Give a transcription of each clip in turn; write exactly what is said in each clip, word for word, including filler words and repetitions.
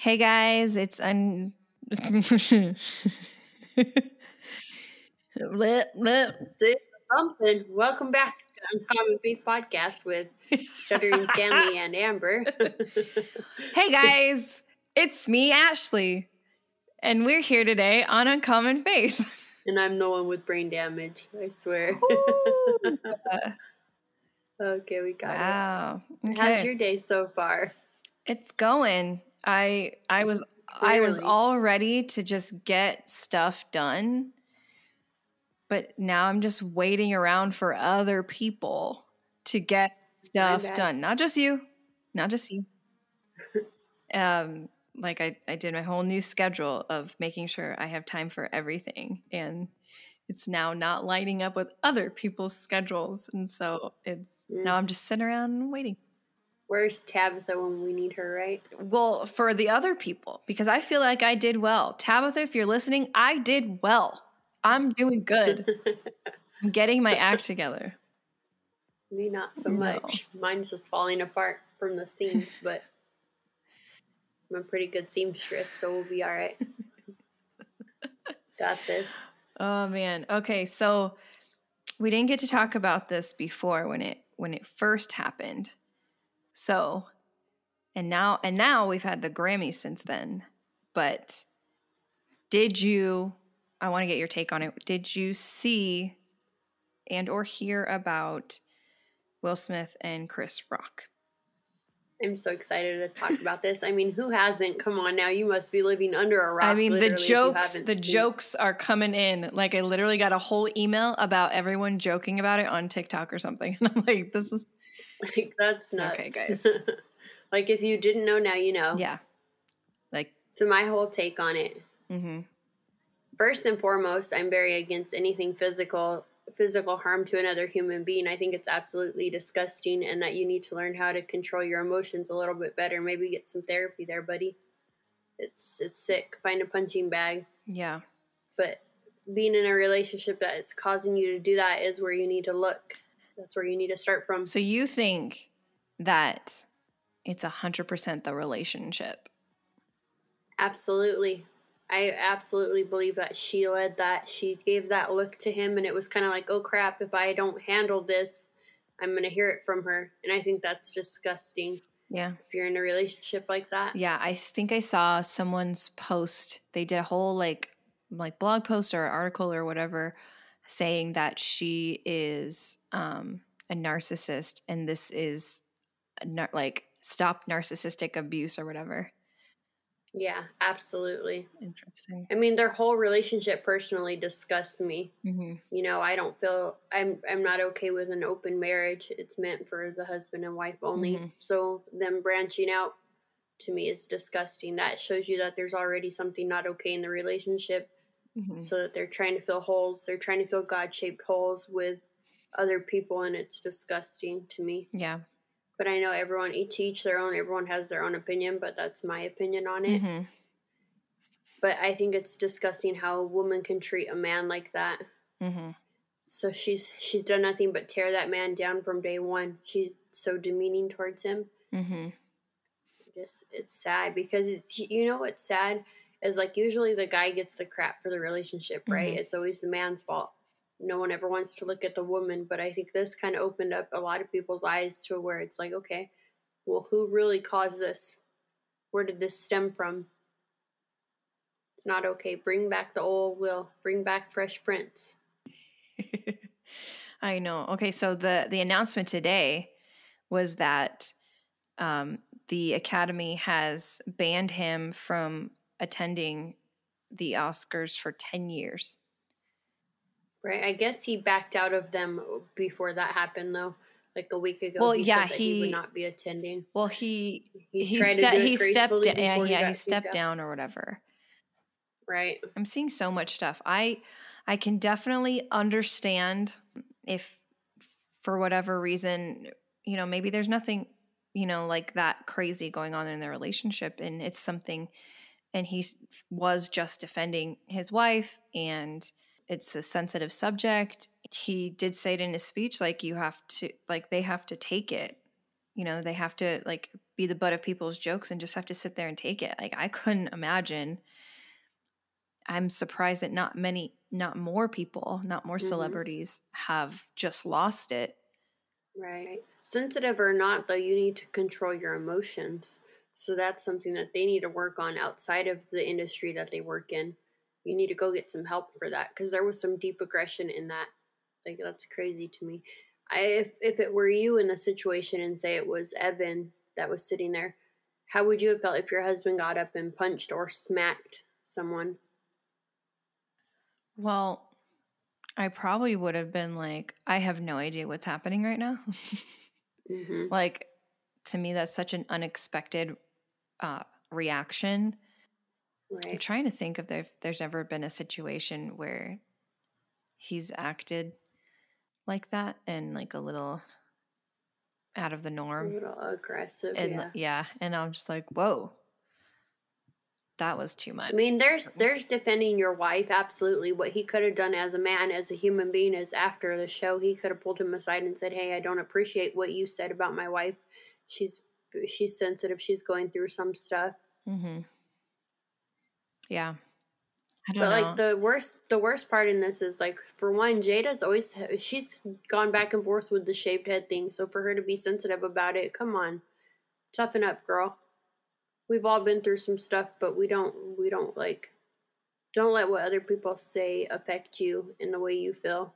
Hey guys, it's un. Lip, lip. Say something. Welcome back to Uncommon Faith Podcast with Stuttering Stanley and Amber. Hey guys, it's me, Ashley, and we're here today on Uncommon Faith. And I'm the one with brain damage, I swear. Okay, we got Wow. it. Okay. How's your day so far? It's going. I I was I was Clearly. all ready to just get stuff done, but now I'm just waiting around for other people to get stuff bad. done. Not just you, not just you. um, like I I did my whole new schedule of making sure I have time for everything, and it's now not lining up with other people's schedules, and so it's Mm. now I'm just sitting around and waiting. Where's Tabitha when we need her, right? Well, for the other people, because I feel like I did well. Tabitha, if you're listening, I did well. I'm doing good. I'm getting my act together. Me not so No. much. Mine's just falling apart from the seams, but I'm a pretty good seamstress, so we'll be all right. Got this. Oh man. Okay, so we didn't get to talk about this before when it when it first happened. So, and now and now we've had the Grammys since then. But did you I want to get your take on it. Did you see and or hear about Will Smith and Chris Rock? I'm so excited to talk about this. I mean, who hasn't? Come on now, you must be living under a rock. I mean, the literally, if you jokes, haven't the seen- jokes are coming in. Like, I literally got a whole email about everyone joking about it on TikTok or something. And I'm like, this is, Like, that's nuts. Okay, guys. Like, if you didn't know, now you know. yeah. Like, So my whole take on it. mm-hmm. First and foremost, I'm very against anything physical physical harm to another human being. I think it's absolutely disgusting, and that you need to learn how to control your emotions a little bit better. Maybe get some therapy there, buddy. It's it's sick. Find a punching bag. Yeah. But being in a relationship that it's causing you to do that is where you need to look. That's where you need to start from. So you think that it's one hundred percent the relationship? Absolutely. I absolutely believe that she led that. She gave that look to him, and it was kind of like, oh crap, if I don't handle this, I'm going to hear it from her. And I think that's disgusting. Yeah. If you're in a relationship like that. Yeah. I think I saw someone's post. They did a whole like, like blog post or article or whatever saying that she is um, a narcissist and this is a nar- like stop narcissistic abuse or whatever. Yeah, absolutely. Interesting. I mean, their whole relationship personally disgusts me. Mm-hmm. You know, I don't feel I'm I'm not okay with an open marriage. It's meant for the husband and wife only. Mhm. So them branching out to me is disgusting. That shows you that there's already something not okay in the relationship. Mm-hmm. So that they're trying to fill holes. They're trying to fill God-shaped holes with other people, and it's disgusting to me. Yeah. But I know everyone, each each their own. Everyone has their own opinion, but that's my opinion on it. Mm-hmm. But I think it's disgusting how a woman can treat a man like that. Mm-hmm. So she's she's done nothing but tear that man down from day one. She's so demeaning towards him. Mm-hmm. Just it's sad because it's you know what's sad is like usually the guy gets the crap for the relationship, right? Mhm. It's always the man's fault. No one ever wants to look at the woman, but I think this kind of opened up a lot of people's eyes to where it's like, okay, well, who really caused this? Where did this stem from? It's not okay. Bring back the old Will. Bring back Fresh Prince. I know. Okay, so the the announcement today was that um, the Academy has banned him from attending the Oscars for ten years. Right. I guess he backed out of them before that happened, though. Like a week ago, Well, he yeah, said that he, would he- not be attending. Well, he He, he tried ste- to do it he stepped gracefully da- yeah, before he yeah got he kicked stepped out. down or whatever. Right. I'm seeing so much stuff. I I can definitely understand if for whatever reason, you know, maybe there's nothing, you know, like that crazy going on in their relationship and it's something and he was just defending his wife and it's a sensitive subject. He did say it in his speech like you have to like they have to take it. you know, they have to like be the butt of people's jokes and just have to sit there and take it. Like I couldn't imagine. I'm surprised that not many, not more people, not more Mhm. celebrities have just lost it. Right. Sensitive or not, though, you need to control your emotions. So that's something that they need to work on outside of the industry that they work in. You need to go get some help for that because there was some deep aggression in that. Like that's crazy to me. I if if it were you in the situation and say it was Evan that was sitting there, how would you have felt if your husband got up and punched or smacked someone? Well, I probably would have been like, I have no idea what's happening right now. Mm-hmm. Like, to me, that's such an unexpected uh, reaction. I'm Right. trying to think if there, there's ever been a situation where he's acted like that and like a little out of the A norm. little aggressive, And yeah. yeah, and I'm just like, whoa, that was too much. I mean, there's there's defending your wife, absolutely. What he could have done as a man, as a human being, is after the show, he could have pulled him aside and said, "Hey, I don't appreciate what you said about my wife. She's she's sensitive. She's going through some stuff." Mm-hmm. Yeah, I don't But like know. the worst, the worst part in this is like for one, Jada's always she's gone back and forth with the shaved head thing. So for her to be sensitive about it, come on, toughen up, girl. We've all been through some stuff, but we don't we don't like don't let what other people say affect you in the way you feel.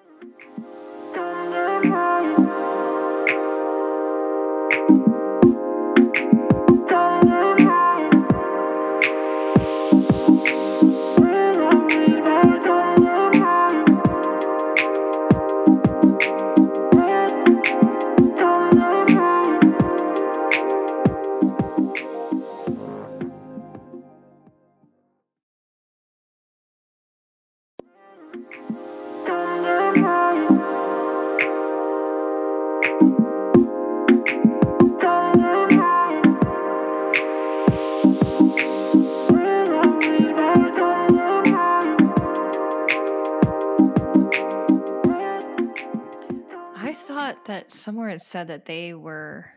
I thought that somewhere it said that they were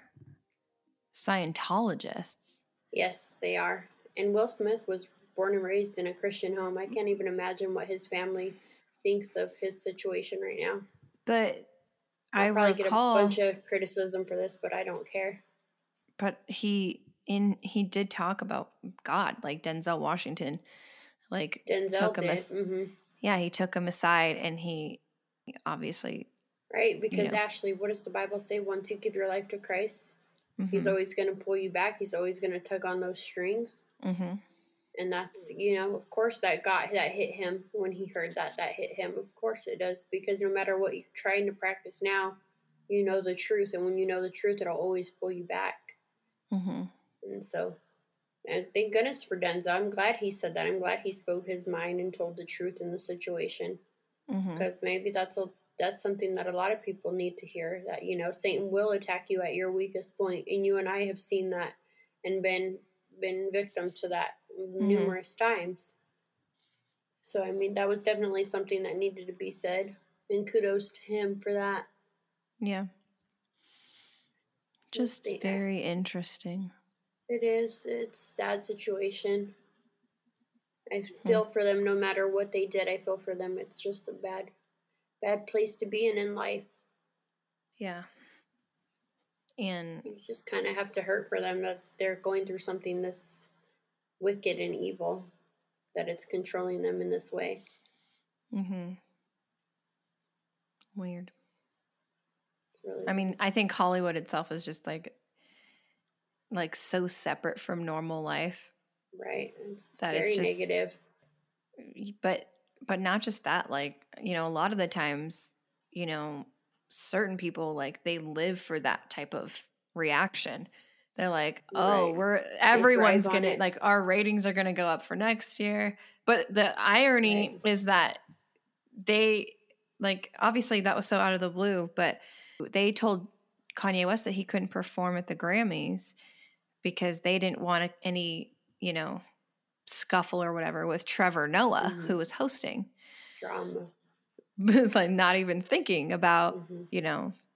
Scientologists. Yes, they are. And Will Smith was born and raised in a Christian home. I can't even imagine what his family thinks of his situation right now. But I'll I probably get a bunch recall, of criticism for this, but I don't care. but he in he did talk about God, like Denzel Washington, like took Denzel him did. as hmm yeah, he took him aside and he obviously, Right? you Because know, Ashley, what does the Bible say? Once you give your life to Christ, He's mm-hmm, always going to pull you back. He's always going to tug on those strings. mm-hmm, And that's, you know, of course that got that hit him when he heard that. That hit him. Of course it does. Because no matter what you're trying to practice now, you know the truth. And when you know the truth, it'll always pull you back. mm-hmm. And so, and thank goodness for Denzel. I'm glad he said that. I'm glad he spoke his mind and told the truth in the situation. Mm-hmm. Because maybe that's a that's something that a lot of people need to hear, that you know Satan will attack you at your weakest point, and you and I have seen that and been been victim to that Mm-hmm. numerous times. So I mean that was definitely something that needed to be said, and kudos to him for that. Yeah. Just The- very interesting. It is. It's a sad situation. I Hmm. feel for them no matter what they did. I feel for them. It's just a bad bad place to be in in life. Yeah. And You just kind of have to hurt for them that they're going through something this wicked and evil, that it's controlling them in this way. mm-hmm. Weird. It's really I mean, weird. I think Hollywood itself is just like like so separate from normal life Right. It's that it's very just negative. but but not just that, like, you know, a lot of the times, you know, certain people like they live for that type of reaction. They're like, oh, Right. we're They thrive everyone's on gonna it. like our ratings are gonna go up for next year. But the irony Right. is that they like obviously that was so out of the blue, but they told Kanye West that he couldn't perform at the Grammys because they didn't want any, you know, scuffle or whatever with Trevor Noah, Mm-hmm. who was hosting. Drama. Like not even thinking about, Mm-hmm. you know,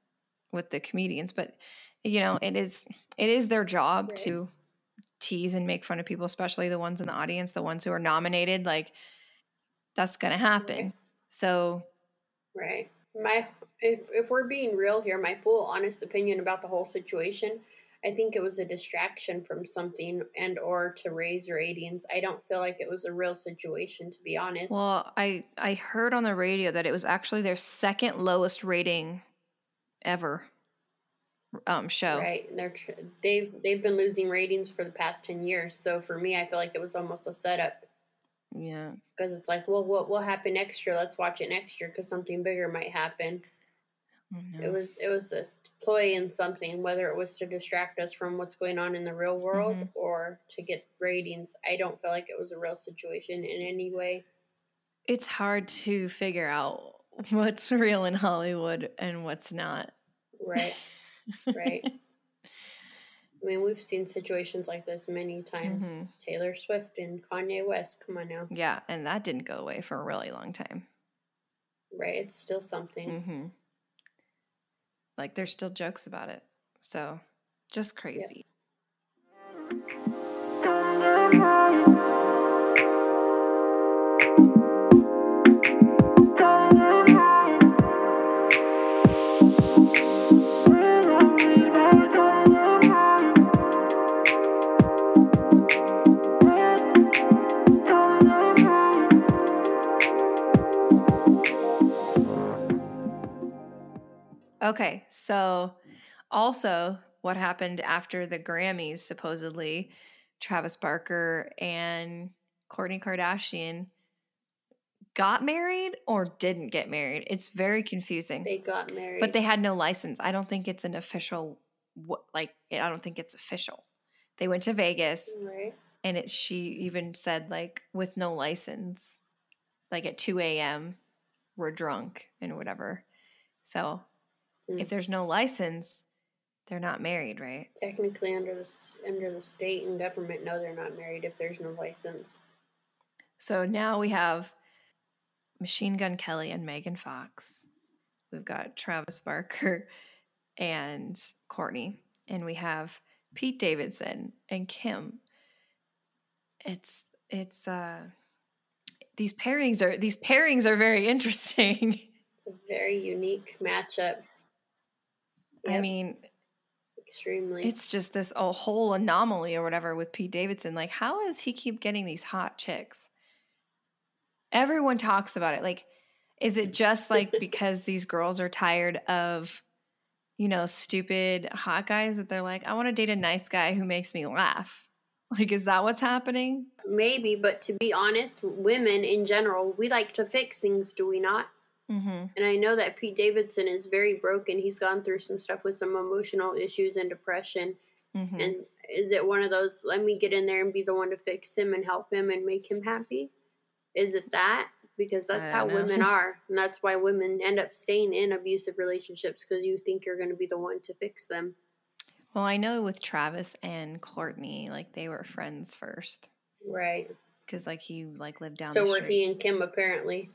with the comedians, but you know, it is it is their job Right. to tease and make fun of people, especially the ones in the audience, the ones who are nominated. Like that's gonna happen. Right. So Right. My if if we're being real here, my full honest opinion about the whole situation, I think it was a distraction from something and or to raise ratings. I don't feel like it was a real situation, to be honest. well, I I heard on the radio that it was actually their second lowest rating ever um show. Right. And they're tr- they've they've been losing ratings for the past ten years. So for me, I feel like it was almost a setup Yeah. because it's like, well, what will happen next year? Let's watch it next year because something bigger might happen. Oh, It no. was it was a ploy in something, whether it was to distract us from what's going on in the real world Mhm. or to get ratings. I don't feel like it was a real situation in any way. It's hard to figure out what's real in Hollywood and what's not. Right. Right. I mean, we've seen situations like this many times. Mhm. Taylor Swift and Kanye West, come on now. Yeah, and that didn't go away for a really long time. Right. It's still something. Mhm. Like there's still jokes about it. So, just crazy. Okay, so also what happened after the Grammys, supposedly, Travis Barker and Kourtney Kardashian got married or didn't get married. It's very confusing. They got married. But they had no license. I don't think it's an official, what like, I don't think it's official. They went to Vegas Right. and it, she even said, like, with no license, like at two a.m., we're drunk and whatever. So Mm. if there's no license, they're not married, right? Technically, under the s- under the state and government, no, they're not married if there's no license. So now we have Machine Gun Kelly and Megan Fox. We've got Travis Barker and Kourtney, and we have Pete Davidson and Kim. It's it's uh these pairings are these pairings are very interesting. It's a very unique matchup. I Yep, mean, extremely. it's just this a whole anomaly or whatever with Pete Davidson. Like, how does he keep getting these hot chicks? Everyone talks about it. Like, is it just like because these girls are tired of, you know, stupid hot guys that they're like, I want to date a nice guy who makes me laugh? Like, is that what's happening? Maybe, but to be honest, women in general, we like to fix things, do we not? Mm-hmm. And I know that Pete Davidson is very broken. He's gone through some stuff with some emotional issues and depression. Mm-hmm. And is it one of those, let me get in there and be the one to fix him and help him and make him happy? Is it that? Because that's I how don't know. women are. And that's why women end up staying in abusive relationships, because you think you're going to be the one to fix them. Well, I know with Travis and Kourtney, like they were friends first. Right. Because like he like lived down So the were street. he and Kim, apparently.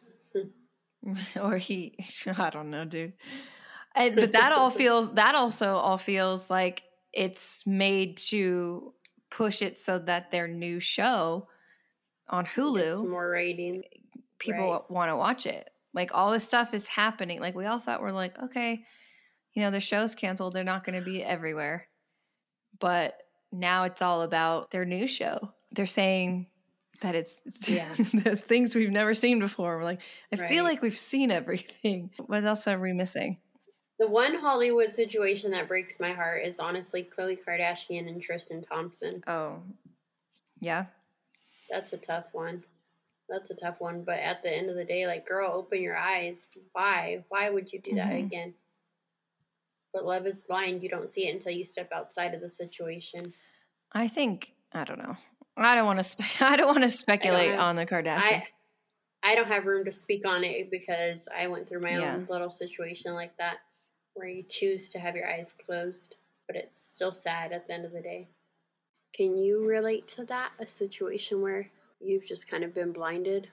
Or he, I don't know, dude. And, but that all feels, that also all feels like it's made to push it so that their new show on Gets Hulu, more ratings. people Right. want to watch it. Like all this stuff is happening. Like we all thought we're like, okay, you know, the show's canceled. They're not going to be everywhere. But now it's all about their new show. They're saying that it's, it's Yeah. the things we've never seen before. We're like, I feel Right. like we've seen everything. What else are we missing? The one Hollywood situation that breaks my heart is honestly Khloe Kardashian and Tristan Thompson. Oh, yeah. That's a tough one. That's a tough one. But at the end of the day, like, girl, open your eyes. Why? Why would you do that Mhm. again? But love is blind. You don't see it until you step outside of the situation. I think I don't know. I don't want to. Spe- I don't want to speculate have- on the Kardashians. I I don't have room to speak on it because I went through my Yeah. own little situation like that, where you choose to have your eyes closed, but it's still sad at the end of the day. Can you relate to that? A situation where you've just kind of been blinded?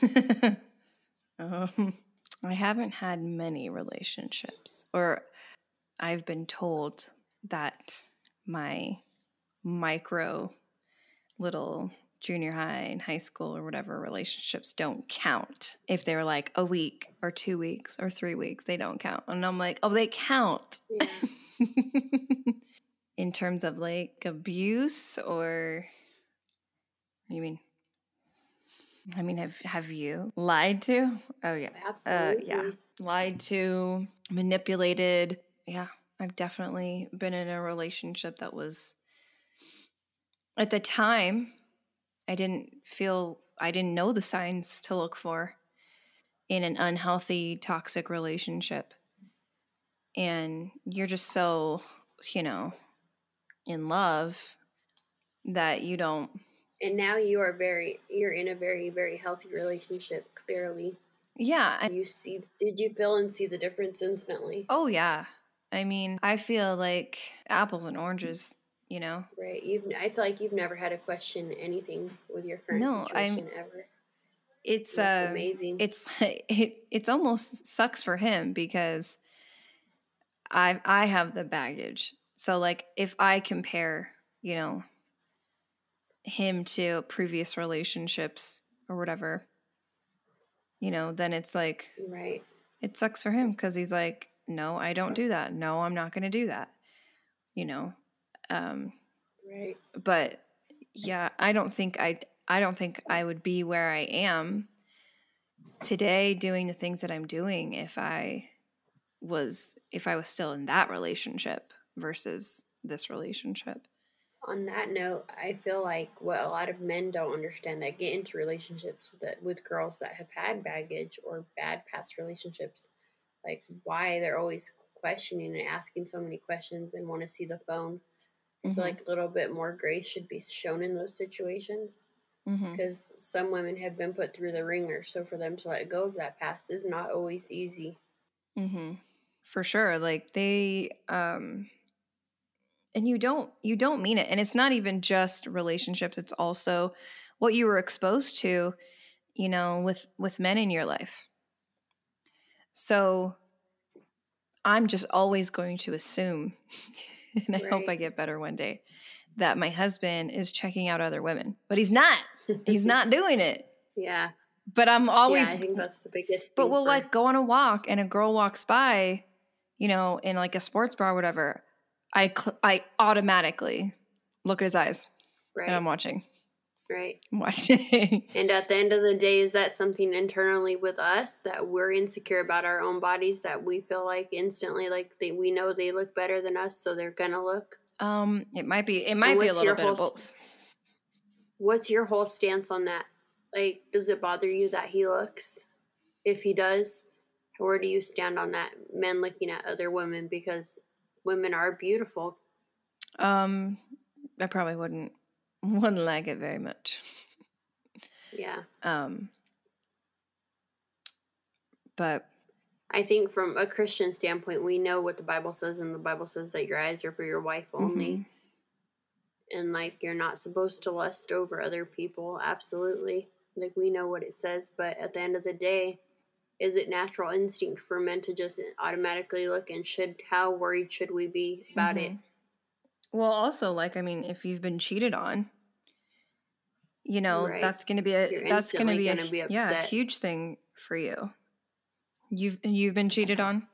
um, I haven't had many relationships, or I've been told that my micro little junior high and high school or whatever relationships don't count. If they're like a week or two weeks or three weeks, they don't count. And I'm like, oh, they count. Yeah. In terms of like abuse, or what do you mean? I mean, have have you lied to? Oh yeah. Absolutely. Uh, yeah. Lied to, manipulated. Yeah. I've definitely been in a relationship that was, at the time, I didn't feel, I didn't know the signs to look for in an unhealthy, toxic relationship. And you're just so, you know, in love that you don't. And now you are very, you're in a very, very healthy relationship, clearly. Yeah. I, You see, did you feel and see the difference instantly? oh, yeah. I mean, I feel like apples and oranges, you know? Right. You've, I feel like you've never had to question anything with your current No, situation I'm, ever. it's, That's uh, amazing. It's, it, it's almost sucks for him because I, I have the baggage. So like if I compare, you know, him to previous relationships or whatever, you know, then it's like, Right. it sucks for him because he's like, no, I don't do that. No, I'm not going to do that. You know, um, Right. but yeah, I don't think I, I don't think I would be where I am today doing the things that I'm doing if I was, if I was still in that relationship versus this relationship. On that note, I feel like what a lot of men don't understand that get into relationships that with girls that have had baggage or bad past relationships, like why they're always questioning and asking so many questions and want to see the phone. I Mm-hmm. feel like a little bit more grace should be shown in those situations Mm-hmm. because some women have been put through the ringer. So for them to let go of that past is not always easy. Mm-hmm. For sure. Like they, um, and you don't, you don't mean it. And it's not even just relationships. It's also what you were exposed to, you know, with, with men in your life. So I'm just always going to assume, and I Right. hope I get better one day, that my husband is checking out other women, but he's not, he's not doing it. Yeah. But I'm always, Yeah, I think that's the biggest but thing we'll for- like go on a walk and a girl walks by, you know, in like a sports bar or whatever. I, cl- I automatically look at his eyes right. and I'm watching. Right. I'm watching. And at the end of the day, is that something internally with us that we're insecure about our own bodies that we feel like instantly like they we know they look better than us, so they're gonna look? Um, it might be it might be a little bit of both. What's your whole stance on that? Like, does it bother you that he looks? If he does, where do you stand on that? Men looking at other women because women are beautiful. Um, I probably wouldn't wouldn't like it very much. Yeah. Um, but I think from a Christian standpoint, we know what the Bible says, and the Bible says that your eyes are for your wife only. Mm-hmm. And like you're not supposed to lust over other people. Absolutely. Like we know what it says, but at the end of the day, is it natural instinct for men to just automatically look, and should how worried should we be about mm-hmm. it? Well, also, like, I mean, if you've been cheated on, you know, right. that's going to be a You're that's going to be a be yeah, a huge thing for you. You've you've been cheated on?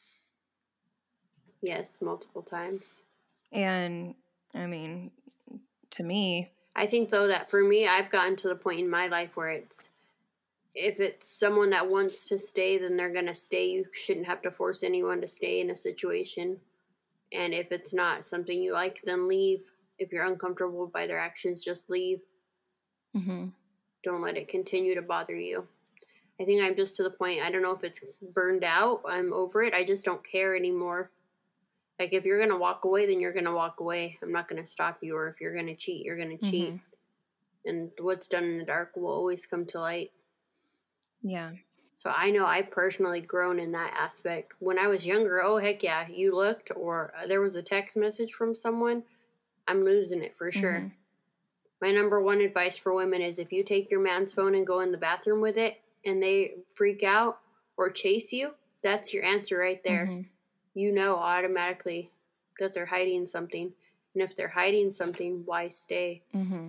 Yes, multiple times. And I mean, to me, I think though that for me, I've gotten to the point in my life where it's if it's someone that wants to stay, then they're going to stay. You shouldn't have to force anyone to stay in a situation. And if it's not something you like, then leave. If you're uncomfortable by their actions, just leave. Mm-hmm. Don't let it continue to bother you. I think I'm just to the point, I don't know if it's burned out. I'm over it. I just don't care anymore. Like, if you're going to walk away, then you're going to walk away. I'm not going to stop you. Or if you're going to cheat, you're going to cheat. Mm-hmm. And what's done in the dark will always come to light. Yeah. So I know I've personally grown in that aspect. When I was younger, oh, heck yeah, you looked or there was a text message from someone, I'm losing it for sure. Mm-hmm. My number one advice for women is if you take your man's phone and go in the bathroom with it and they freak out or chase you, that's your answer right there. Mm-hmm. you know automatically that they're hiding something. And if they're hiding something, why stay? Mm-hmm.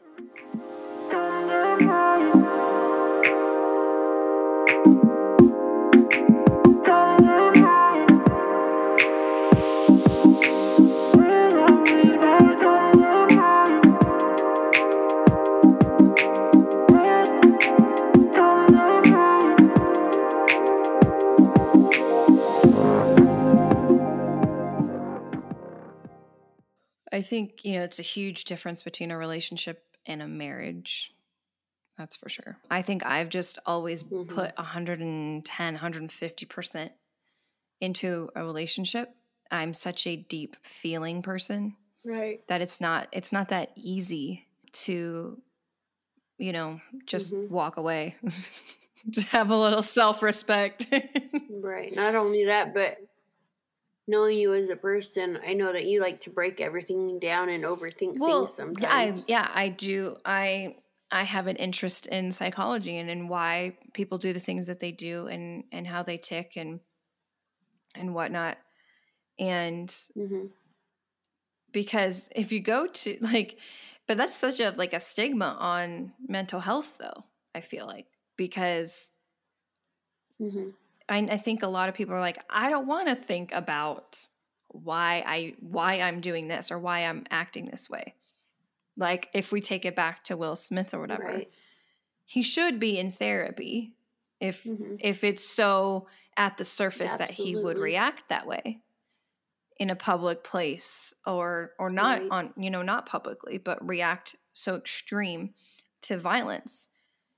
I think, you know, it's a huge difference between a relationship and a marriage. That's for sure. I think I've just always Mhm. put one hundred ten, one hundred fifty percent into a relationship. I'm such a deep feeling person Right. that it's not it's not that easy to, you know, just Mhm. walk away. To have a little self-respect. Right. Not only that, but knowing you as a person, I know that you like to break everything down and overthink Well, things yeah, I, sometimes. yeah, I do. I I have an interest in psychology and in why people do the things that they do and and how they tick and and whatnot. And Mhm. because if you go to like, but that's such a like a stigma on mental health, though. I feel like because Mhm. I, I think a lot of people are like, I don't want to think about why I why I'm doing this or why I'm acting this way. Like if we take it back to Will Smith or whatever, Right. he should be in therapy if Mhm. if it's so at the surface that he would Absolutely. react that way in a public place or or not Right. on, you know, not publicly, but react so extreme to violence.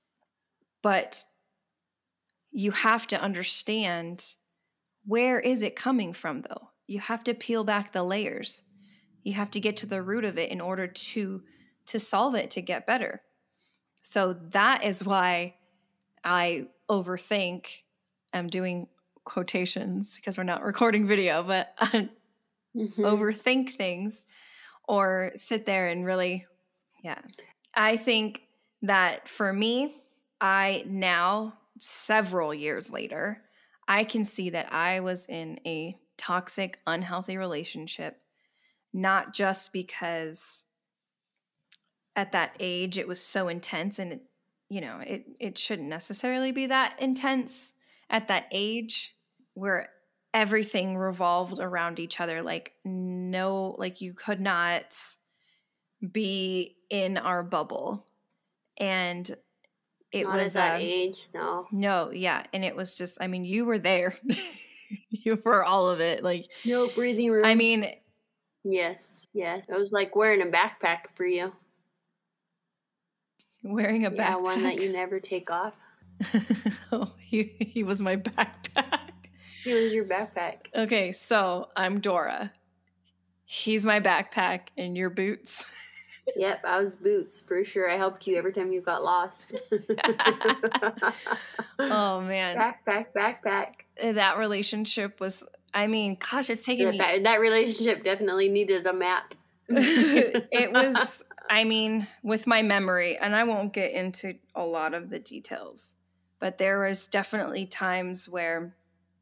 But you have to understand, where is it coming from though? You have to peel back the layers. You have to get to the root of it in order to to solve it, to get better. So that is why I overthink. I'm doing quotations because we're not recording video, but I Mhm. overthink things or sit there and really, yeah. I think that for me, I now, several years later, I can see that I was in a toxic, unhealthy relationship, not just because at that age it was so intense and it, you know, it, it shouldn't necessarily be that intense at that age where everything revolved around each other. Like, no, like you could not be in our bubble. And it Not at was, that uh, age, no. no, yeah. And it was just, I mean, you were there. You were all of it. Like, No breathing room. I mean, Yes. Yes. It was like wearing a backpack for you. wearing a Yeah, one that you backpack. never take off. Oh, he, he was my backpack. He was your backpack. Okay, so I'm Dora. He's my backpack and your boots. Yep, I was Boots for sure. I helped you every time you got lost. Oh man, Backpack, backpack. that relationship was, I mean, gosh, it's taken That, me. that, that relationship definitely needed a map. It was, I mean, with my memory, and I won't get into a lot of the details, but there was definitely times where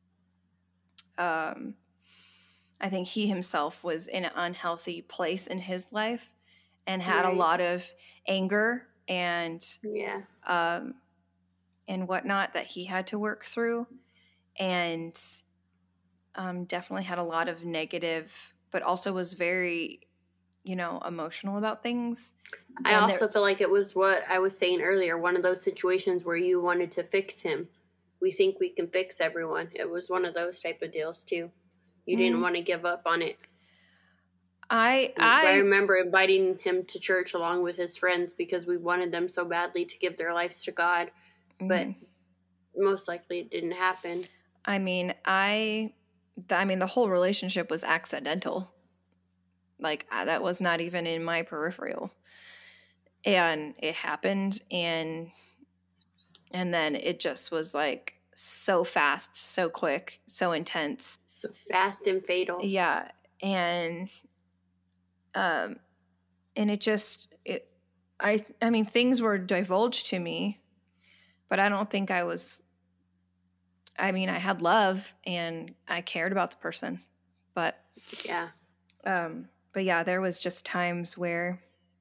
um, I think he himself was in an unhealthy place in his life and had a Right. lot of anger and Yeah. um, and whatnot that he had to work through, and um, definitely had a lot of negative, but also was very, you know, emotional about things. I And also there's, feel like it was what I was saying earlier, one of those situations where you wanted to fix him. We think we can fix everyone. It was one of those type of deals too. You didn't mm, want to give up on it. I I I remember inviting him to church along with his friends because we wanted them so badly to give their lives to God, but mhm. most likely it didn't happen. I mean, I I mean the whole relationship was accidental. Like I, that was not even in my peripheral. And it happened, and and then it just was like so fast, so quick, so intense. So fast and fatal. Yeah, and um and it just it I I mean things were divulged to me, but I don't think I was I mean, I had love and I cared about the person, but yeah. Um, but yeah, there was just times where,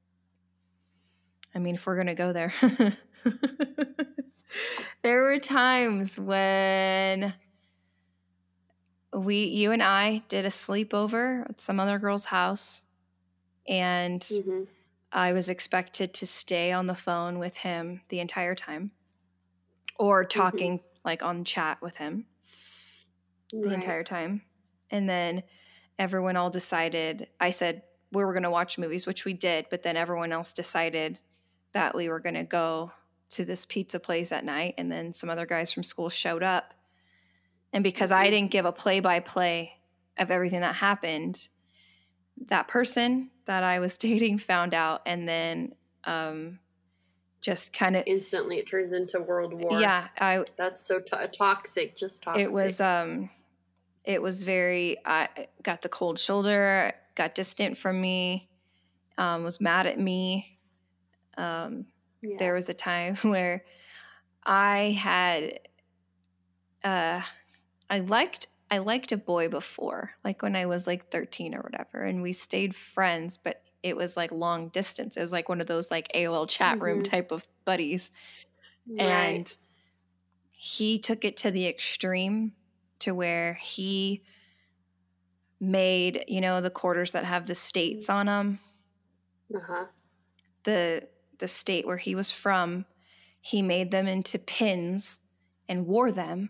I mean, if we're going to go there, there were times when we, you and I did a sleepover at some other girl's house, and Mm-hmm. I was expected to stay on the phone with him the entire time, or talking mm-hmm. like on chat with him the right. entire time. And then everyone all decided, I said we were going to watch movies, which we did, but then everyone else decided that we were going to go to this pizza place at night, and then some other guys from school showed up. And because mm-hmm. I didn't give a play-by-play of everything that happened, that person that I was dating found out, and then um, just kind of... Instantly it turns into World War. Yeah. I, That's so to- toxic, just toxic. It was... Um, It was very, I got the cold shoulder, got distant from me, um, was mad at me. Um, yeah. There was a time where I had, uh, I liked, I liked a boy before, like when I was like thirteen or whatever, and we stayed friends, but it was like long distance. It was like one of those like A O L chat room mm-hmm. type of buddies. Right. And he took it to the extreme, to where he made, you know, the quarters that have the states on them. Uh-huh. The the state where he was from, he made them into pins and wore them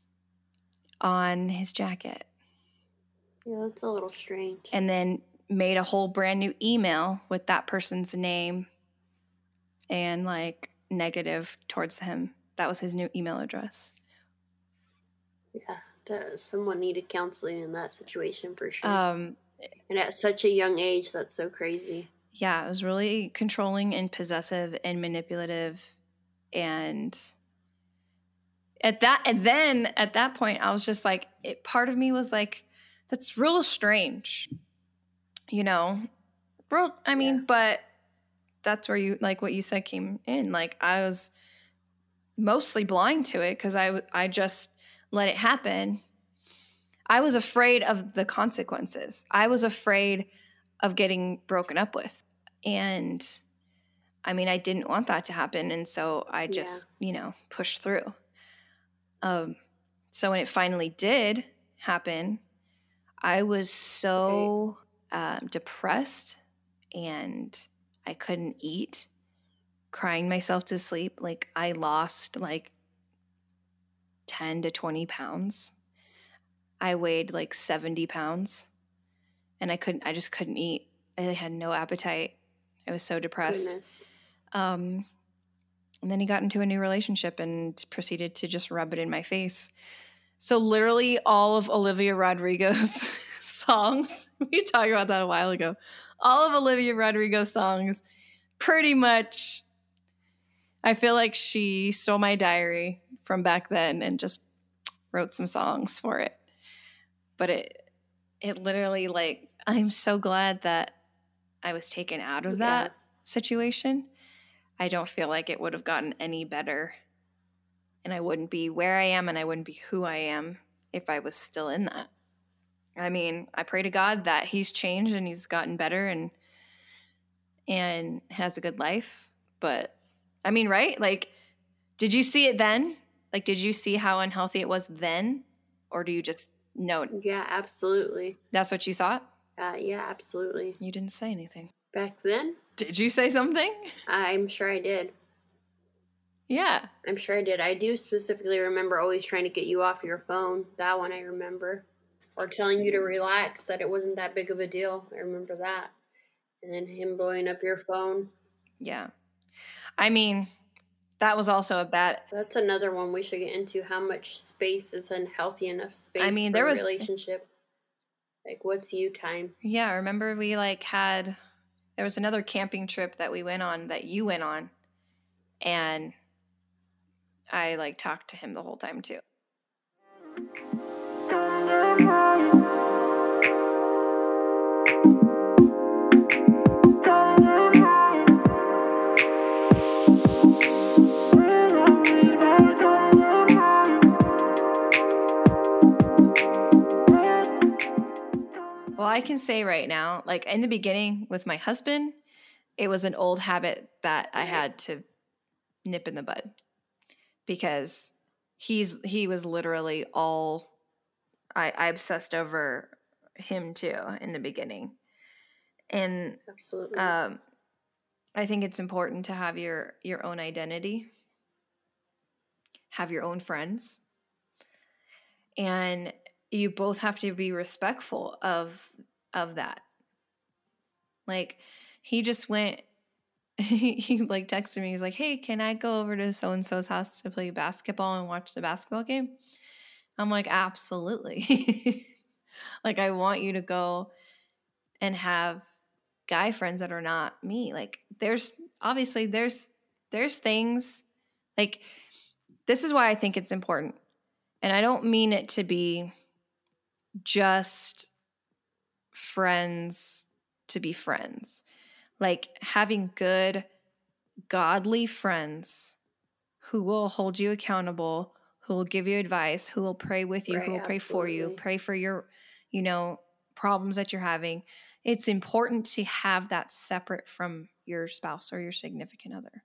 on his jacket. Yeah, that's a little strange. And then made a whole brand new email with that person's name and like negative towards him. That was his new email address. Yeah. That someone needed counseling in that situation for sure. Um, and at such a young age, that's so crazy. Yeah, it was really controlling and possessive and manipulative. And at that, and then at that point, I was just like, it, part of me was like, that's real strange, you know, real. I mean, yeah. But that's where you, like what you said came in. Like I was mostly blind to it because I, I just let it happen. I was afraid of the consequences. I was afraid of getting broken up with. And I mean, I didn't want that to happen. And so I just, yeah. you know, pushed through. Um, so when it finally did happen, I was so okay. um, depressed, and I couldn't eat, crying myself to sleep. Like I lost like ten to twenty pounds. I weighed like seventy pounds, and I couldn't, I just couldn't eat. I had no appetite. I was so depressed. Um, and then he got into a new relationship and proceeded to just rub it in my face. So literally all of Olivia Rodrigo's songs, we talked about that a while ago, all of Olivia Rodrigo's songs, pretty much, I feel like she stole my diary from back then and just wrote some songs for it. But it, it literally, like, I'm so glad that I was taken out of that yeah. situation. I don't feel like it would have gotten any better, and I wouldn't be where I am, and I wouldn't be who I am if I was still in that. I mean, I pray to God that he's changed and he's gotten better and and has a good life. But I mean, right? Like, did you see it then? Like, did you see how unhealthy it was then? Or do you just know? Yeah, absolutely. That's what you thought? Uh, yeah, absolutely. You didn't say anything. Back then? Did you say something? I'm sure I did. Yeah. I'm sure I did. I do specifically remember always trying to get you off your phone. That one I remember. Or telling you to relax, that it wasn't that big of a deal. I remember that. And then him blowing up your phone. Yeah. I mean, that was also a bad... That's another one we should get into. How much space is unhealthy enough space I mean, for there was... a relationship? Like, what's you time? Yeah, remember we, like, had... There was another camping trip that we went on, that you went on. And I, like, talked to him the whole time, too. I can say right now, like in the beginning with my husband, it was an old habit that I had to nip in the bud because he's he was literally all I, I obsessed over him too in the beginning. And Absolutely. um, I think it's important to have your your own identity, have your own friends, and you both have to be respectful of of that. Like he just went he, he like texted me, he's like, hey, can I go over to so and so's house to play basketball and watch the basketball game? I'm like, absolutely. Like I want you to go and have guy friends that are not me. Like there's obviously there's there's things like this is why I think it's important. And I don't mean it to be just friends to be friends. Like having good, godly friends who will hold you accountable, who will give you advice, who will pray with you, Right, who will pray for you, absolutely. pray for your, you know, problems that you're having. It's important to have that separate from your spouse or your significant other.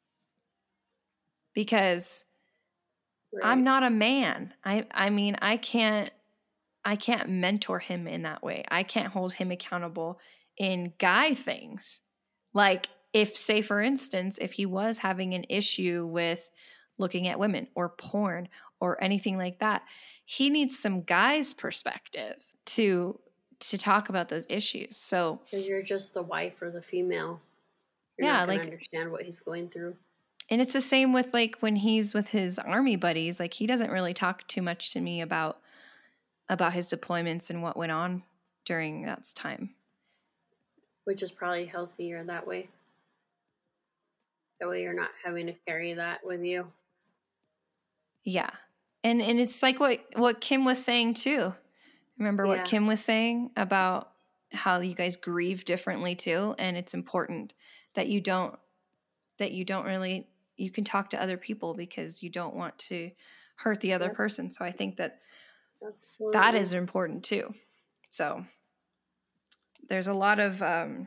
Because Right. I'm not a man. I I mean, I can't I can't mentor him in that way. I can't hold him accountable in guy things. Like if, say for instance, if he was having an issue with looking at women or porn or anything like that, he needs some guy's perspective to to talk about those issues. So Because you're just the wife or the female. You're yeah, not going to like, understand what he's going through. and it's the same with like when he's with his army buddies, like he doesn't really talk too much to me about about his deployments and what went on during that time. Which is probably healthier that way. That way you're not having to carry that with you. Yeah. And and it's like what what Kim was saying too. Remember what Yeah. Kim was saying about how you guys grieve differently too, and it's important that you don't that you don't really you can talk to other people because you don't want to hurt the other Yep. person. So I think that Absolutely. that is important too. So there's a lot of um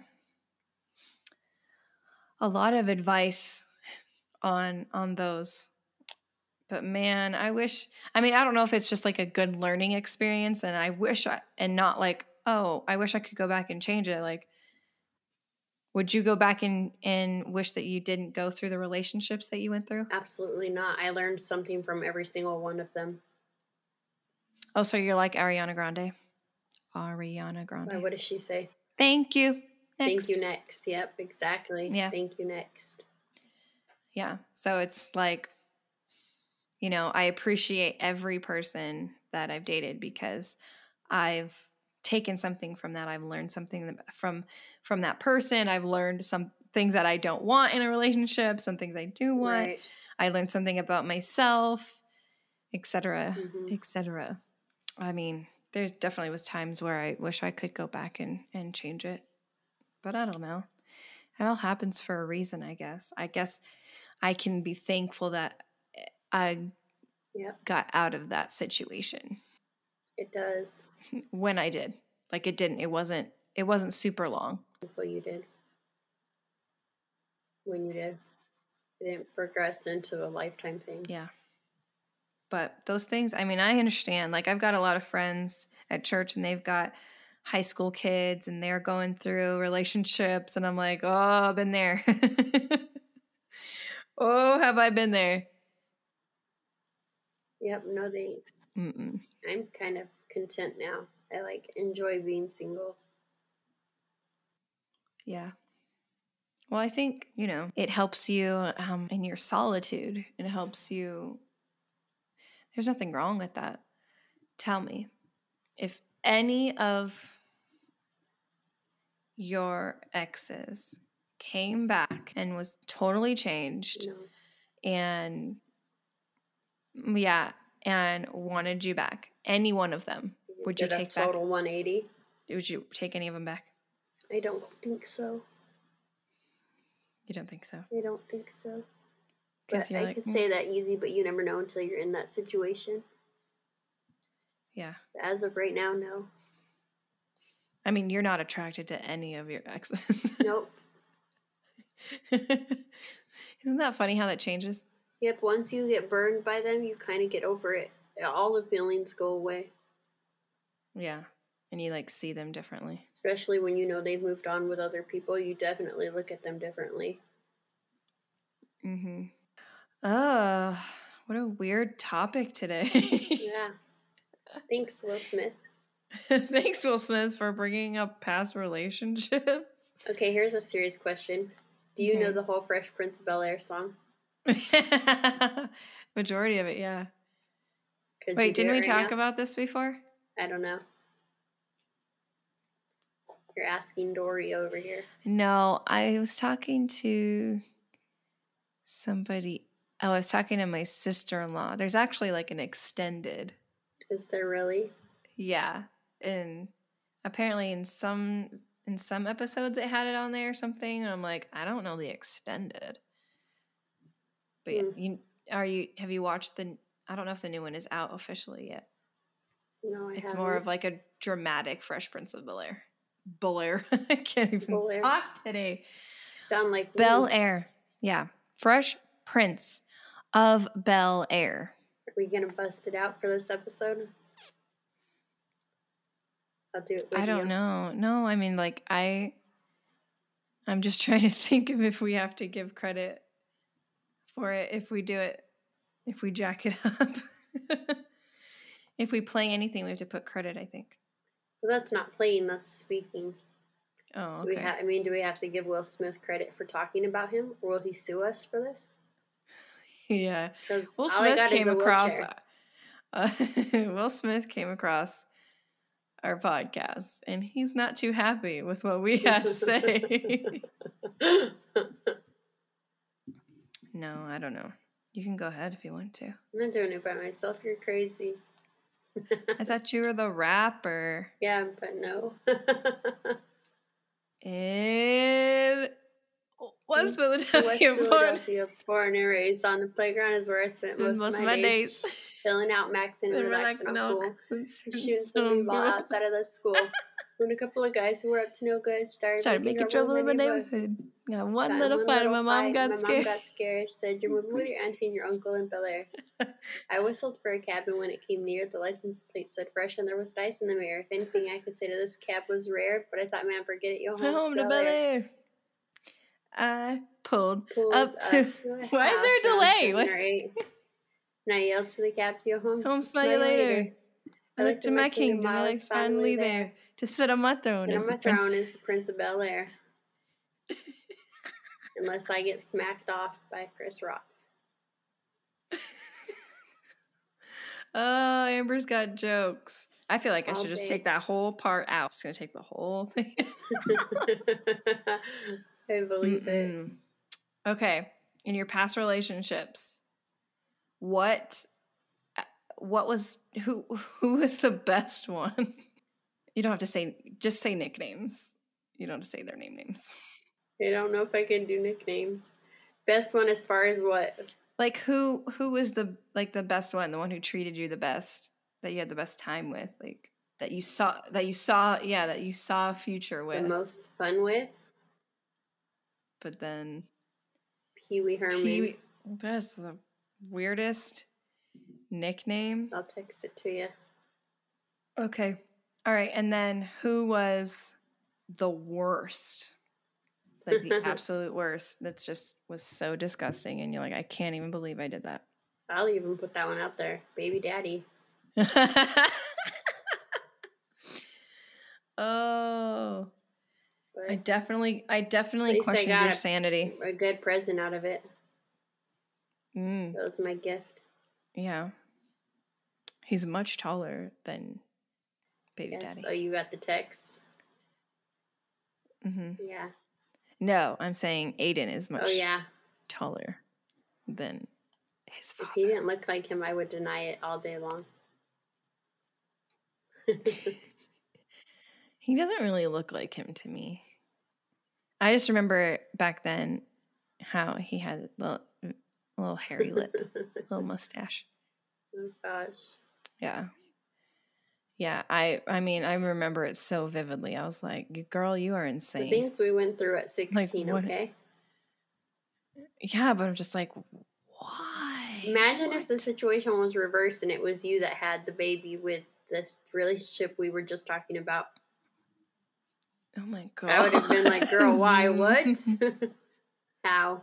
a lot of advice on on those. But man, I wish, I mean, I don't know if it's just like a good learning experience and I wish I, and not like, oh, I wish I could go back and change it. Like, would you go back and, and wish that you didn't go through the relationships that you went through? Absolutely not. I learned something from every single one of them. Oh, so you're like Ariana Grande. Ariana Why, Grande. what does she say? Thank you. Next. Thank you, next. Yep, exactly. Yeah. Thank you, next. Yeah. So it's like, you know, I appreciate every person that I've dated because I've taken something from that. I've learned something from from that person. I've learned some things that I don't want in a relationship, some things I do want. Right. I learned something about myself, et cetera, Mhm. et cetera. I mean, there's definitely was times where I wish I could go back and, and change it, but I don't know. It all happens for a reason, I guess. I guess I can be thankful that I Yep, got out of that situation it does. when I did. Like it didn't. It wasn't. It wasn't super long. What you did. When you did. It didn't progress into a lifetime thing. Yeah. But those things, I mean, I understand. Like I've got a lot of friends at church and they've got high school kids and they're going through relationships and I'm like, "Oh, I've been there." Oh, have I been there? Yep, no thanks. Mm-mm. I'm kind of content now. I like enjoy being single. Yeah. Well, I think, you know, it helps you um, in your solitude. It helps you. There's nothing wrong with that. Tell me, if any of your exes came back and was totally changed No. and, yeah, and wanted you back, any one of them, would you Did a take back? total one eighty? Would you take any of them back? I don't think so. You don't think so? I don't think so. Because But you're I like, could "Mm, say that easy, but you never know until you're in that situation. yeah. As of right now, no. I mean, you're not attracted to any of your exes. Nope. Isn't that funny how that changes? Yep, once you get burned by them, you kind of get over it. All the feelings go away. Yeah. And you like see them differently. Especially when you know they've moved on with other people, you definitely look at them differently. Mm-hmm. Oh, what a weird topic today. Yeah. Thanks, Will Smith. Thanks, Will Smith, for bringing up past relationships. Okay, here's a serious question. Do you Okay. know the whole Fresh Prince of Bel-Air song? Majority of it, yeah. Could Wait, didn't we right talk now? about this before? I don't know. You're asking Dory over here. No, I was talking to somebody. Oh, I was talking to my sister-in-law. There's actually like an extended. Is there really? Yeah, and apparently in some in some episodes it had it on there or something. And I'm like, I don't know the extended. But yeah, Hmm. you are you have you watched the? I don't know if the new one is out officially yet. No, I It's haven't. more of like a dramatic Fresh Prince of Bel-Air. Bel-Air. I can't even Bel-Air. talk today. You sound like me. Bel-Air. Yeah. Fresh Prince of Bel-Air. Are we going to bust it out for this episode? I'll do it with I don't you. know. No, I mean, like, I, I'm just trying to think of if we have to give credit for it, if we do it, if we jack it up. If we play anything, we have to put credit, I think. Well, that's not playing, that's speaking. Oh, Do we okay. ha- I mean, do we have to give Will Smith credit for talking about him? Or will he sue us for this? Yeah. Because Will all I Smith got came is a across. wheelchair. Uh, Will Smith came across our podcast, and he's not too happy with what we had to say. No, I don't know. You can go ahead if you want to. I'm not doing it by myself. You're crazy. I thought you were the rapper. Yeah, but no. And West Philadelphia, West Philadelphia, born and raised on the playground is where I spent most, most of my days. days. Chilling out, maxing, and relaxing on pool. Shooting some b-ball outside of the school. When a couple of guys who were up to no good started, Started making trouble in my neighborhood. Got one Got little one fight, and little my mom fight, got my scared. mom got scared. Said, "You're moving with your auntie and your uncle in Bel-Air." I whistled for a cab, and when it came near, the license plate said fresh, and there was dice in the mirror. If anything I could say to this cab was rare, but I thought, man, forget it. Yo, home, Home to to Bel-Air. Bel-Air. I pulled, Pulled up up to. to a Why is house there a around delay? seven What? or eight. And I yelled to the cab, "Yo, home, Home, smell you later. I looked to my kingdom, kingdom, I my was legs finally there. To sit on my throne Sit as on the my prince. throne is the Prince of Bel-Air. Unless I get smacked off by Chris Rock. Oh, Amber's got jokes. I feel like I All should just day. take that whole part out. Just gonna take the whole thing. I believe Mm-mm. Okay, in your past relationships, what, what was who who was the best one? You don't have to say, just say nicknames. You don't have to say their name names. it. I don't know if I can do nicknames. Best one as far as what? Like who who was the like the best one, the one who treated you the best, that you had the best time with, like that you saw that you saw yeah that you saw a future with. The most fun with? But then Pee Wee Herman. Pee-wee, that's the weirdest nickname. I'll text it to you. Okay. All right. And then who was the worst? Like the absolute worst. That's just was so disgusting. And you're like, I can't even believe I did that. I'll even put that one out there. Baby daddy. Oh. But I definitely I definitely least I questioned got your a- sanity. a good present out of it. Mm, That was my gift. yeah. He's much taller than Baby Yes. Daddy. Oh, you got the text? Mm-hmm. Yeah. No, I'm saying Aiden is much Oh, yeah. taller than his If father. he didn't look like him, I would deny it all day long. He doesn't really look like him to me. I just remember back then how he had a little, a little hairy lip, a little mustache. Oh, gosh. Yeah. Yeah, I I mean, I remember it so vividly. I was like, girl, you are The insane. things we went through at Like, sixteen, what? okay? Yeah, but I'm just like, why? Imagine if the What? situation was reversed and it was you that had the baby with this relationship we were just talking about. Oh my I would have been like, girl, why? What? God. How?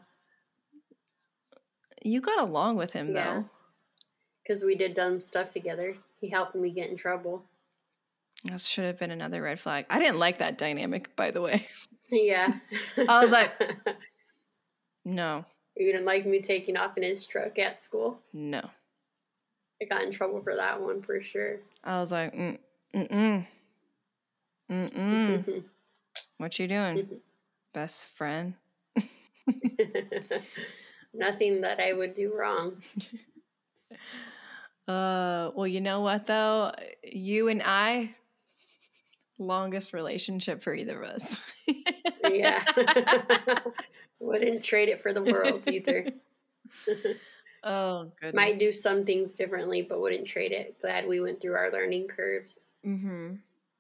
You got along with him, Yeah. though. Because we did dumb stuff together. He helped me get in trouble. That should have been another red flag. I didn't like that dynamic, by the way. Yeah. I was like, no, You didn't like me taking off in his truck at school. no. I got in trouble for that one for sure. I was like, mm, mm-mm. Mm-mm. What you doing? Best friend? Nothing that I would do wrong. Uh, well, you know what, though? You and I, longest relationship for either of us. Yeah. Wouldn't trade it for the world either. Oh, goodness. Might do some things differently, but wouldn't trade it. Glad we went through our learning curves. Mm-hmm.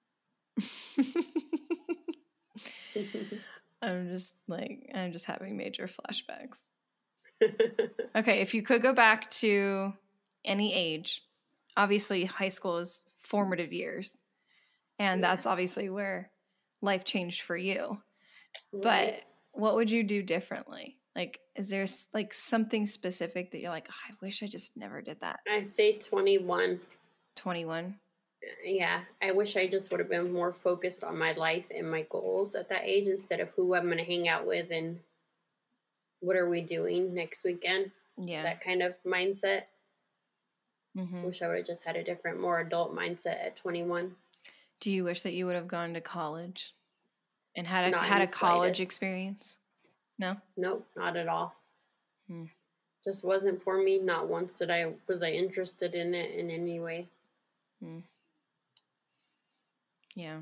I'm just like, I'm just having major flashbacks. Okay, if you could go back to any age, obviously high school is formative years. And Yeah. that's obviously where life changed for you. Right. But what would you do differently? Like, is there like something specific that you're like, oh, I wish I just never did that? I say twenty-one. twenty-one? Yeah, I wish I just would have been more focused on my life and my goals at that age instead of who I'm going to hang out with and what are we doing next weekend. Yeah. That kind of mindset. Mm-hmm. Wish I would have just had a different, more adult mindset at twenty-one. Do you wish that you would have gone to college and had a, Not had in a the college slightest. experience? No? Nope, not at all. Hmm. Just wasn't for me. Not once did I was I interested in it in any way. Hmm. Yeah.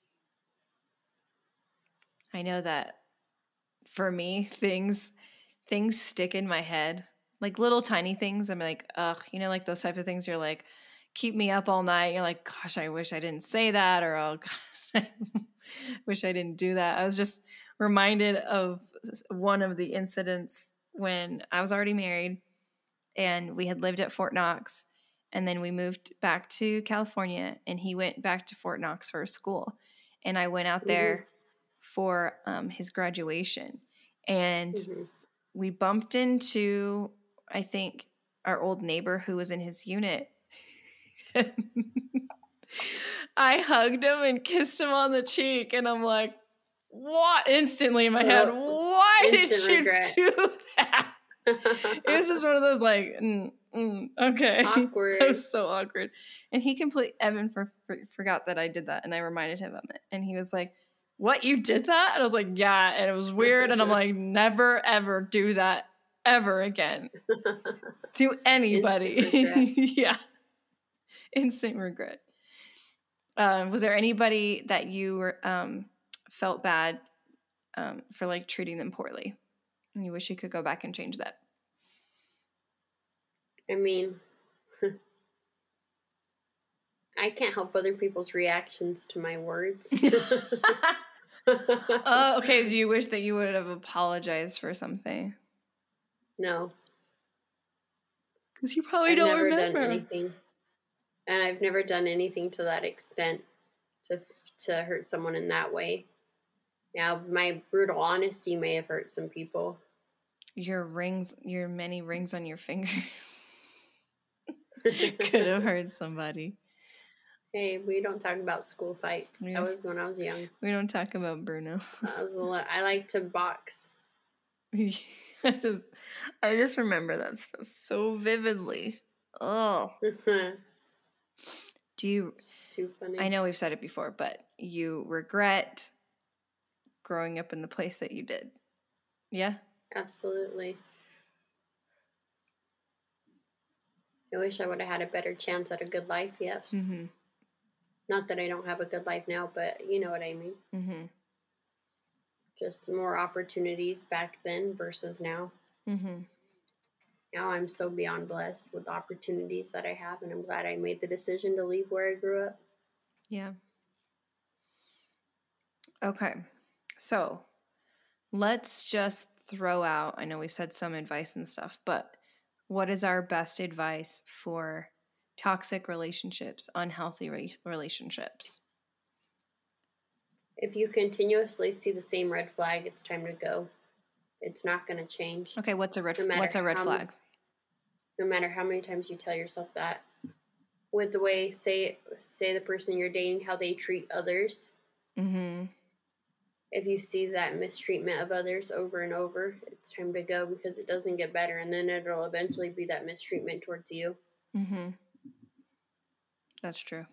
I know that for me, things things stick in my head. Like little tiny things. I'm like, ugh, you know, like those type of things you're like, keep me up all night. You're like, gosh, I wish I didn't say that, or oh gosh, I wish I didn't do that. I was just reminded of one of the incidents when I was already married and we had lived at Fort Knox, and then we moved back to California, and he went back to Fort Knox for school, and I went out there mm-hmm. for um, his graduation, and mm-hmm. we bumped into, I think, our old neighbor who was in his unit. I hugged him and kissed him on the cheek, and I'm like, what? Instantly in my head, why did you regret. do that? It was just one of those like, mm, mm, okay. Awkward. It was so awkward. And he completely, Evan for, for, forgot that I did that, and I reminded him of it. And he was like, what, you did that? And I was like, yeah. And it was weird. And I'm like, never, ever do that ever again to anybody. Yeah. Instant regret. Um, was there anybody that you were, um, felt bad um, for like treating them poorly, and you wish you could go back and change that? I mean, I can't help other people's reactions to my words. Oh, okay. Do you wish that you would have apologized for something? No. Because you probably I've don't never remember. done anything. And I've never done anything to that extent to to hurt someone in that way. Now, my brutal honesty may have hurt some people. Your rings, your many rings on your fingers could have hurt somebody. Hey, we don't talk about school fights. Yeah. That was when I was young. We don't talk about Bruno. That was a lot. I like to box. I just, I just remember that stuff so vividly. Oh. Do you? It's too funny. I know we've said it before, but you regret growing up in the place that you did. Yeah? Absolutely. I wish I would have had a better chance at a good life, yes. Mm-hmm. Not that I don't have a good life now, but you know what I mean. Mm-hmm. Just more opportunities back then versus now. Mm-hmm. Now I'm so beyond blessed with the opportunities that I have, and I'm glad I made the decision to leave where I grew up. Yeah. Okay. So let's just throw out, I know we said some advice and stuff, but what is our best advice for toxic relationships, unhealthy re- relationships? If you continuously see the same red flag, it's time to go. It's not going to change. Okay, what's a red No matter what's a red how flag? no matter how many times you tell yourself that. With the way say say the person you're dating, how they treat others. Mhm. If you see that mistreatment of others over and over, it's time to go because it doesn't get better, and then it'll eventually be that mistreatment towards you. Mhm. That's true.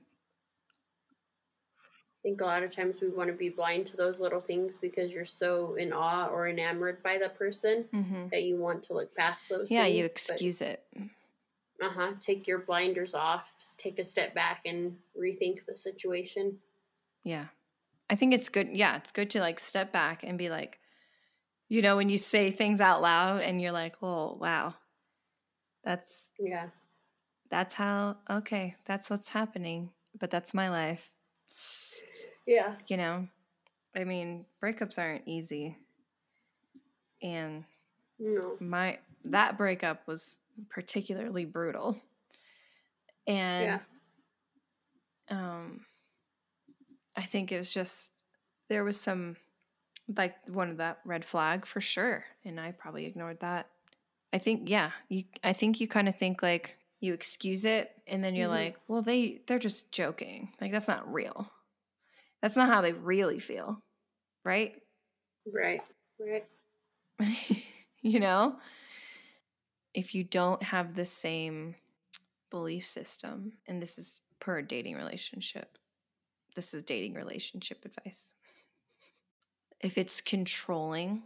I think a lot of times we want to be blind to those little things because you're so in awe or enamored by that person Mhm. that you want to look past those Yeah, things. you excuse it. Uh huh. Take your blinders off. Just take a step back and rethink the situation. Yeah. I think it's good. Yeah, it's good to like step back and be like, you know, when you say things out loud and you're like, oh, wow, that's, Yeah. that's how, okay, that's what's happening. But that's my life. Yeah. You know, I mean, breakups aren't easy. And No. my, that breakup was particularly brutal. And, Yeah. um, I think it was just, there was some, like one of that red flag for sure. And I probably ignored that. I think, yeah, you, I think you kind of think like you excuse it and then you're Mm-hmm. like, well, they, they're just joking. Like that's not real. That's not how they really feel. Right. Right. Right. You know, if you don't have the same belief system, and this is per dating relationship, this is dating relationship advice. If it's controlling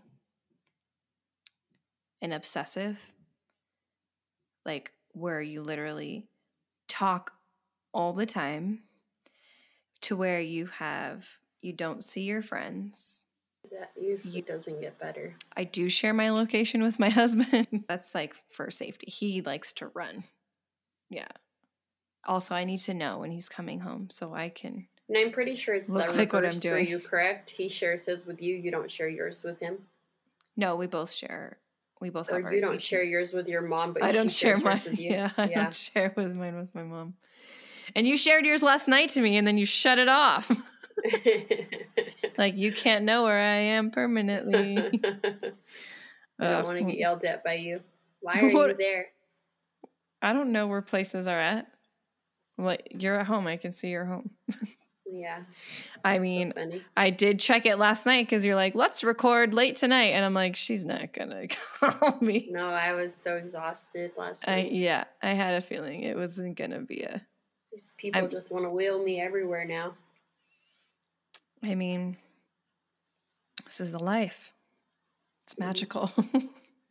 and obsessive, like where you literally talk all the time to where you have, you don't see your friends. That usually You, doesn't get better. I do share my location with my husband. That's like for safety. He likes to run. Yeah. Also, I need to know when he's coming home so I can And I'm pretty sure it's the look like what I'm reverse for doing. you, correct? He shares his with you. You don't share yours with him. No, we both share. We both Or have our you don't A T M. share yours with your mom, but I don't she share shares mine. hers with you. Yeah, I Yeah. don't share with mine with my mom. And you shared yours last night to me, and then you shut it off. Like you can't know where I am permanently. I don't Uh, want to get yelled at by you. Why are what? you there? I don't know where places are at. Like you're at home. I can see you're home. Yeah. I So mean, funny. I did check it last night because you're like, let's record late tonight. And I'm like, she's not going to call me. No, I was so exhausted last I, night. yeah, I had a feeling it wasn't going to be a. These people I'm, just want to wheel me everywhere now. I mean, this is the life. It's magical. Mm-hmm.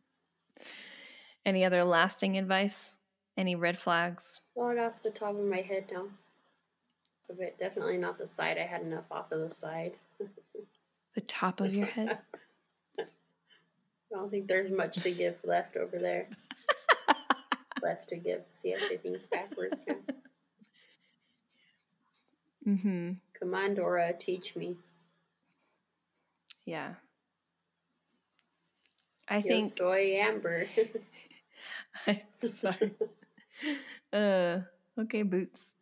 Any other lasting advice? Any red flags? Not off the top of my head now. But definitely not the side. I had enough off of the side. The top of your head? I don't think there's much to give left over there. Left to give. See, everything's backwards now. Mm-hmm. Come on, Dora, teach me. Yeah. I Yo think. soy Amber. I'm sorry. uh, okay, boots.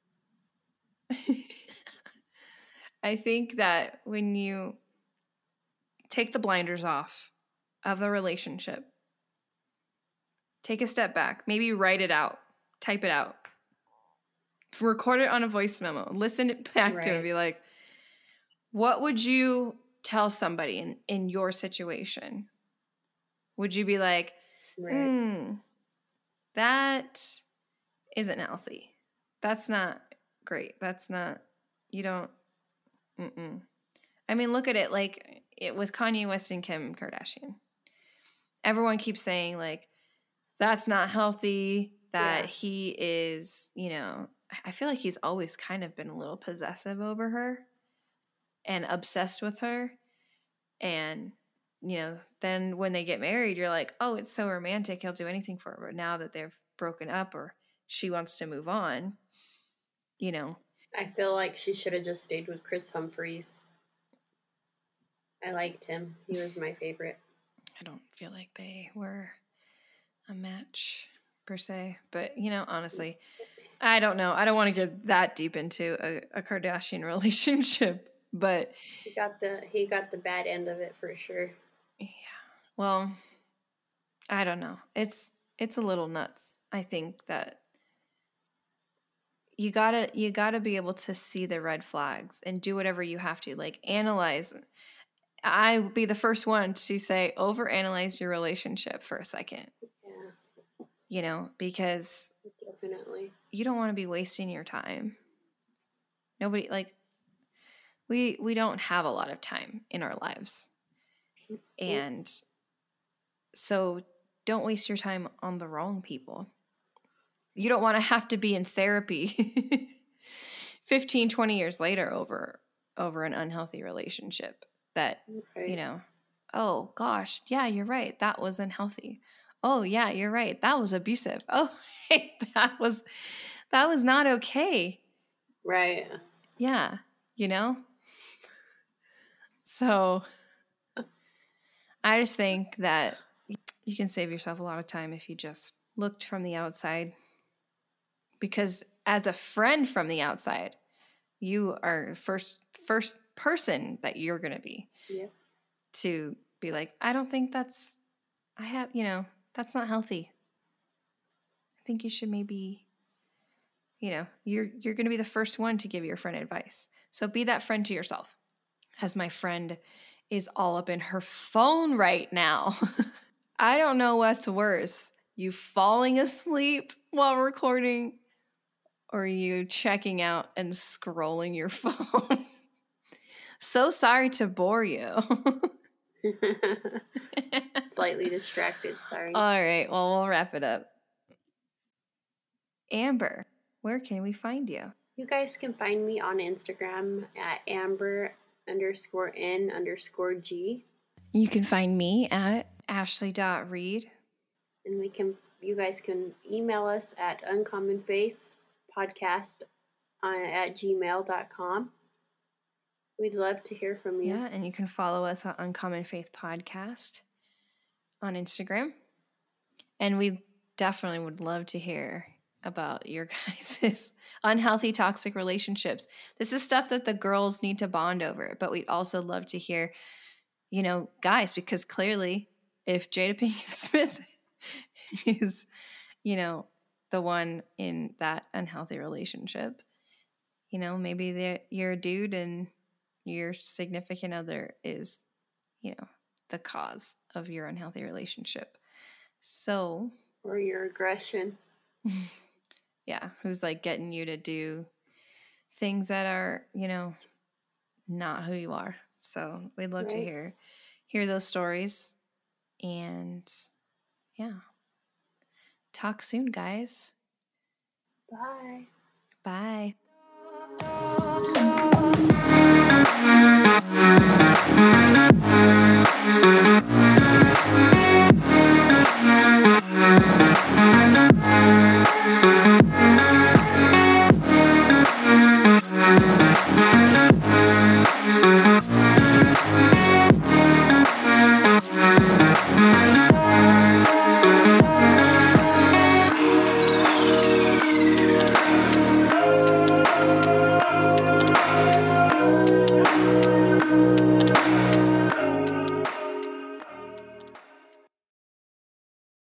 I think that when you take the blinders off of the relationship, take a step back, maybe write it out, type it out, record it on a voice memo, listen it back Right. to it, and be like, what would you tell somebody in, in your situation? Would you be like, Right. mm, that isn't healthy. That's not great. That's not, you don't, mm-mm. I mean, look at it like it with Kanye West and Kim Kardashian. Everyone keeps saying like, that's not healthy, that Yeah. he is, you know, I feel like he's always kind of been a little possessive over her and obsessed with her. And, you know, then when they get married, you're like, oh, it's so romantic. He'll do anything for her. But now that they've broken up or she wants to move on, you know, I feel like she should have just stayed with Chris Humphries. I liked him. He was my favorite. I don't feel like they were a match per se, but you know, honestly, I don't know. I don't want to get that deep into a, a Kardashian relationship, but he got the he got the bad end of it for sure. Yeah. Well, I don't know. It's it's a little nuts. I think that you gotta you gotta be able to see the red flags and do whatever you have to, like analyze. I would be the first one to say overanalyze your relationship for a second. Yeah. You know, because definitely you don't want to be wasting your time. Nobody like we we don't have a lot of time in our lives. And so don't waste your time on the wrong people. You don't want to have to be in therapy fifteen, twenty years later over over an unhealthy relationship that, right. you know, oh gosh, yeah, you're right. That was unhealthy. Oh yeah, you're right. That was abusive. Oh, hey, that was that was not okay. Right. Yeah, you know? So I just think that you can save yourself a lot of time if you just looked from the outside. Because as a friend from the outside, you are first first person that you're going to be. Yeah. To be like, I don't think that's I have, you know, that's not healthy. I think you should maybe, you know, you're you're going to be the first one to give your friend advice. So be that friend to yourself. As my friend is all up in her phone right now. I don't know what's worse. You falling asleep while recording or you checking out and scrolling your phone. So sorry to bore you. Slightly distracted, sorry. All right, well, we'll wrap it up. Amber, where can we find you? You guys can find me on Instagram at Amber underscore N underscore G. You can find me at Ashley.Reed. And we can you guys can email us at uncommonfaithpodcast at gmail dot com. We'd love to hear from you. Yeah, and you can follow us on Uncommon Faith Podcast on Instagram. And we definitely would love to hear about your guys' unhealthy, toxic relationships. This is stuff that the girls need to bond over, but we'd also love to hear, you know, guys, because clearly if Jada Pinkett Smith is, you know, the one in that unhealthy relationship, you know, maybe you're a dude and your significant other is, you know, the cause of your unhealthy relationship. So, or your aggression. Yeah, who's like getting you to do things that are, you know, not who you are. So we'd love right. to hear hear those stories. And yeah. Talk soon, guys. Bye. Bye.